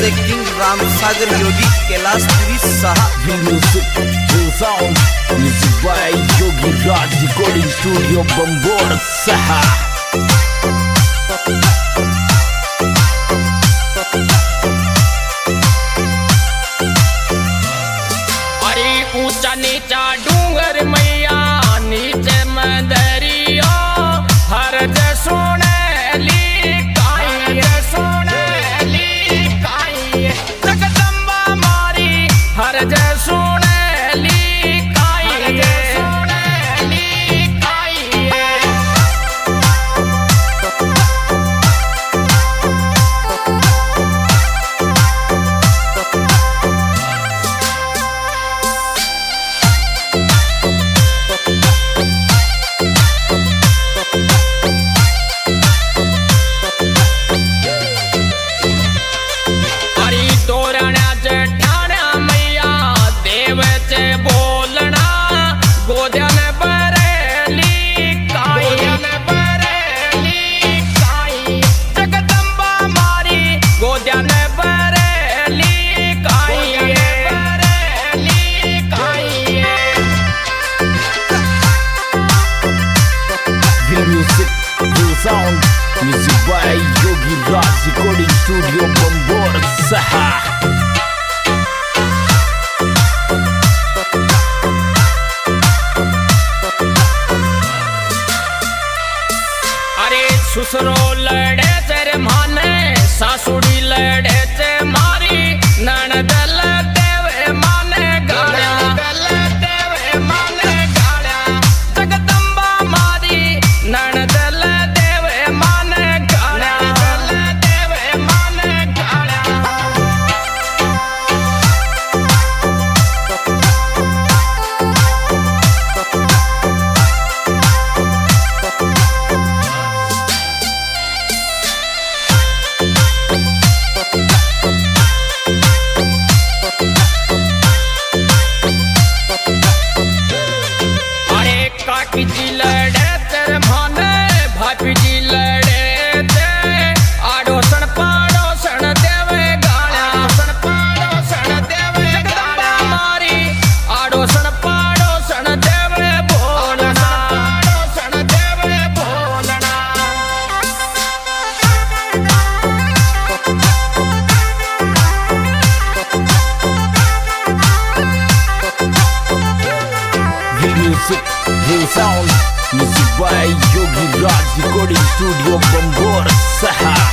से किंग राम सागर योगी कैलाशपुरी साहब। Music by Yogi Raj recording studio Bambor सहा। अरे ऊंचा नीचा डूंगर मैया नीचे मंदरिया हर सोनेली काई सोनेली काई जगदम्बा मारी हर सोनेली काई सोनेली काई। Music by Yogi Raj recording studio Bambor सहा। अरे ससुरो लड़े तेरे माने सासुड़ी लड़े ते मारी ननद देवे माने गाड़ा देवे माने गाड़ा जगदम्बा मारी ननद देवे माने गाड़ा देवे माने गाड़ा। काकी जी लड़े तेरे माने भाभी जी लड़े ते आड़ोसन पाड़ोसन देवे गाड़ा आड़ोसन पाड़ोसन देवे जगदम्बा मारी आड़ोसन पाड़ोसन देवे बोलना पाड़ोसन देवे बोलना। Music by Yogi Raj Recording Studio Bambor Saha।